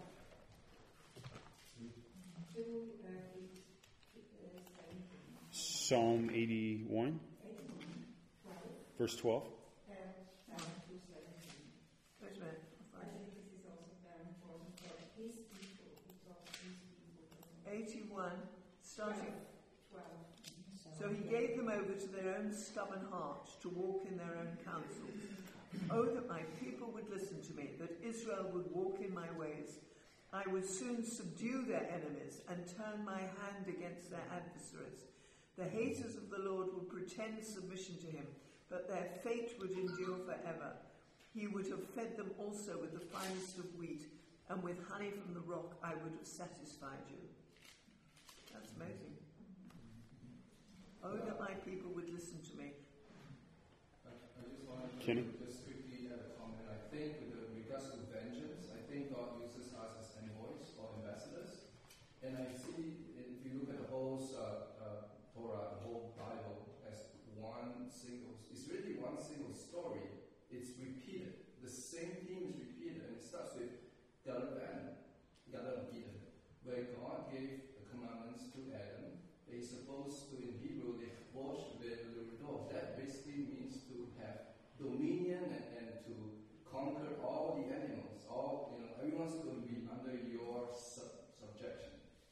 Psalm 81, 12. verse 12. Down to 17. Wait a minute. I think this is also very important for his people, because his people. 81, starting. 12. So he gave them over to their own stubborn heart to walk in their own counsels. Oh, that my people would listen to me, that Israel would walk in my ways. I would soon subdue their enemies and turn my hand against their adversaries. The haters of the Lord would pretend submission to him, but their fate would endure forever. He would have fed them also with the finest of wheat, and with honey from the rock I would have satisfied you. That's amazing. Oh, that my people would listen to me. I just wanted to Kenny? just quickly add a comment. I think with regards to vengeance, I think God uses us as envoys or ambassadors. And I see, if you look at the whole Torah, the whole Bible, as one single, it's really one single story. It's repeated. The same theme is repeated, and it starts with Garden of Eden, where God gave the commandments to Adam. They're supposed to, in Hebrew, they wash the Rodov. That basically means to have dominion and to conquer all the animals. Everyone's going to be under your subjection.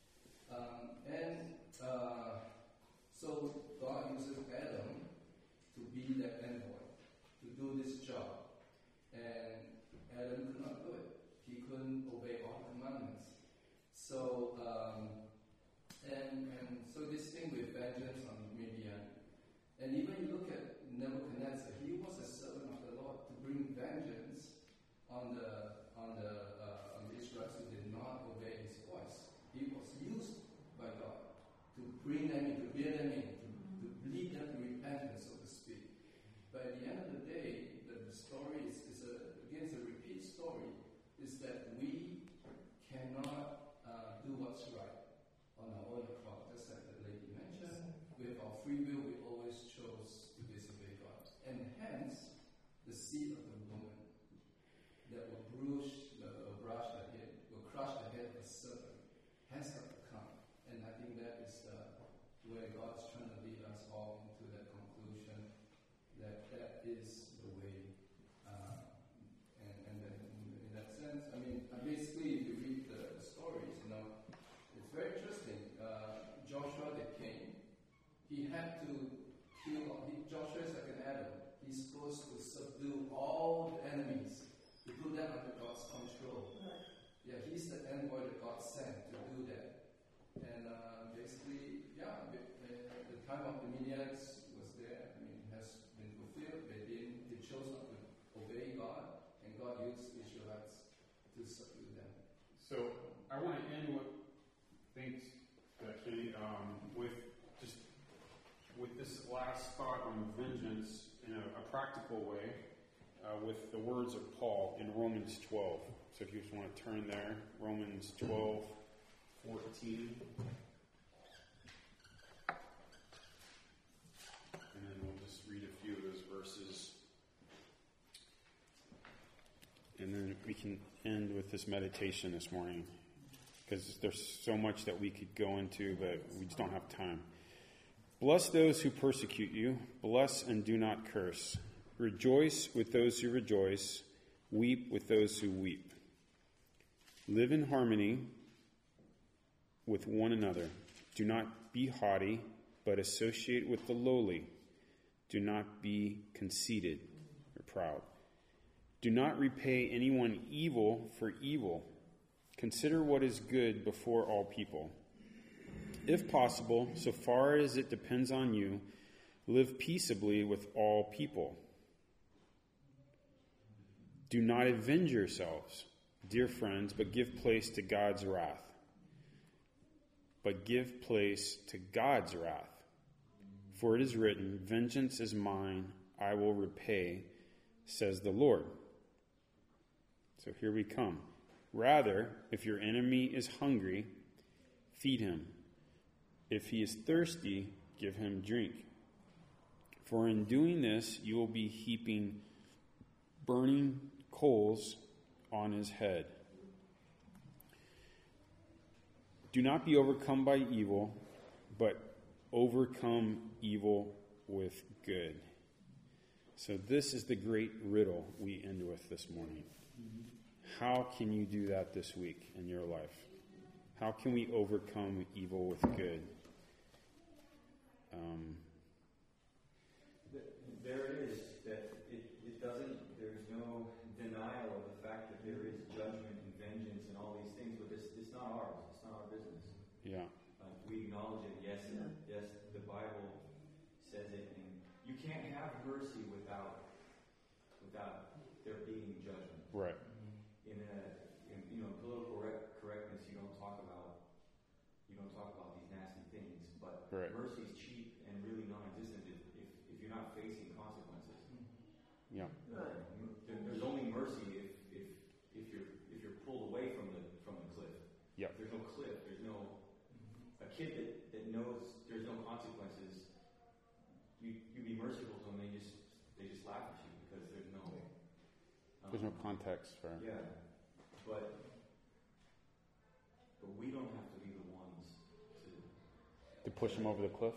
So God uses Adam to be that envoy, to do this job. And Adam could not do it. He couldn't obey all the commandments. So, so this thing with vengeance on Midian, and even you look at Nebuchadnezzar, he was a servant of the Lord to bring vengeance on the Israelites who did not obey his voice. He was used by God to bring them in, to bear them in, to lead them to repentance, so to speak. But at the end of the day, the story is again, it's a repeat story, is that we cannot do what's right on our own account. Just like the lady mentioned, with our free will, we always chose to disobey God. And hence, the seed of the woman that will crush the head of the serpent has got to come. And I think that is where God is trying to lead us all into that conclusion, that is the way. And then in that sense, I mean, basically, if you read the stories, it's very interesting. Joshua the king, he had to kill. Joshua is like an Adam. He's supposed to subdue all the enemies, to put them under God's control. Yeah, he's the envoy that God sent to do that. And basically, the time of the Midianites was there. I mean, has been his Israelites to subdue them. So I want to end with this last thought on vengeance in a practical way with the words of Paul in Romans 12. So if you just want to turn there, Romans 12:14. And then we'll just read a few of those verses. And then we can end with this meditation this morning, because there's so much that we could go into, but we just don't have time. Bless those who persecute you. Bless and do not curse. Rejoice with those who rejoice. Weep with those who weep. Live in harmony with one another. Do not be haughty, but associate with the lowly. Do not be conceited or proud. Do not repay anyone evil for evil. Consider what is good before all people. If possible, so far as it depends on you, live peaceably with all people. Do not avenge yourselves, dear friends, but give place to God's wrath. But give place to God's wrath. For it is written, vengeance is mine, I will repay, says the Lord. So here we come. Rather, if your enemy is hungry, feed him. If he is thirsty, give him drink. For in doing this, you will be heaping burning coals on his head. Do not be overcome by evil, but overcome evil with good. So this is the great riddle we end with this morning. How can you do that this week in your life? How can we overcome evil with good? There it is, that it doesn't, there's no denial of the fact that there is judgment and vengeance and all these things, but it's not ours, it's not our business. Yeah. We acknowledge it, yes, the Bible says it, and you can't have mercy without there being judgment. Right. In political correctness, you don't talk about these nasty things, but right. Mercy is cheap and really non-existent if you're not facing consequences. Yeah. Right. There's only mercy if you're pulled away from the cliff. Yeah. If there's no cliff, there's no a kid that knows there's no consequences. You be merciful to them, they just laugh at you because there's no context for it. Yeah. But we don't have to be the ones to push him over the cliff.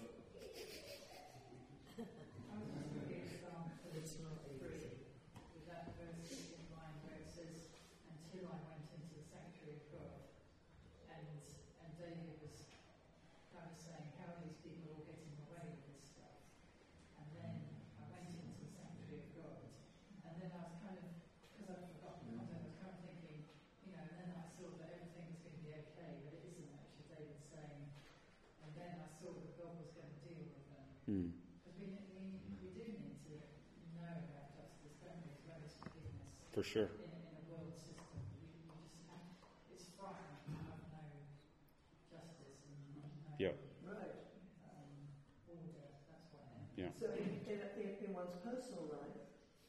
It's not easy. With that verse in mind where it says, "Until I went into the sanctuary of God," and David was kind of saying, "How are these people all getting away with this stuff?" And then I went into the sanctuary of God, and then I was kind of, because I'd forgotten the content, I was kind of thinking, and then I saw that everything's going to be okay, but it isn't actually. David saying, and then I saw that God was going to deal with them. Because we do need to know about justice, don't we? As well as forgiveness. For sure. In a world system, you just have, it's frightening to have no justice and no Yep. Right. order. That's what I am. Yeah. So in one's personal life,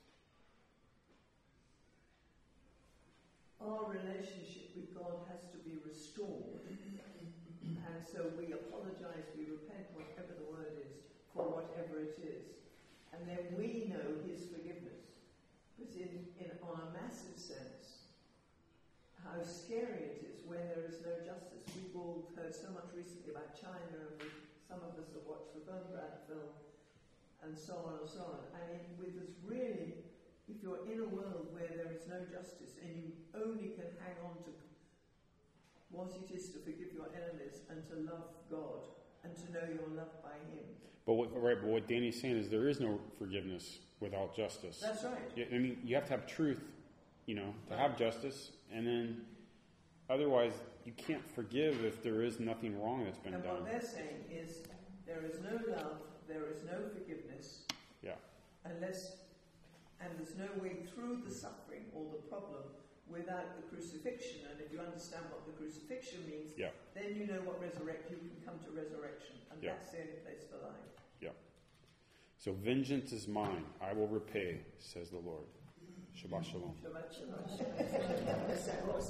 our relationship with God has to be restored. And so we apologize, we repent, whatever the word is, for whatever it is. And then we know his forgiveness. But on a massive sense, how scary it is when there is no justice. We've all heard so much recently about China, and some of us have watched the Bernbrand film, and so on and so on. And with us really, if you're in a world where there is no justice and you only can hang on to what it is to forgive your enemies and to love God and to know you're loved by him. But what Danny's saying is there is no forgiveness without justice. That's right. I mean, you have to have truth, to have justice, and then otherwise you can't forgive if there is nothing wrong that's been And done. what they're saying is there is no love, there is no forgiveness. Yeah. Unless And there's no way through the suffering or the problem without the crucifixion. And if you understand what the crucifixion means, then you know what you can come to resurrection. And that's the only place for life. Yeah. So vengeance is mine. I will repay, says the Lord. Shabbat shalom. Shabbat shalom.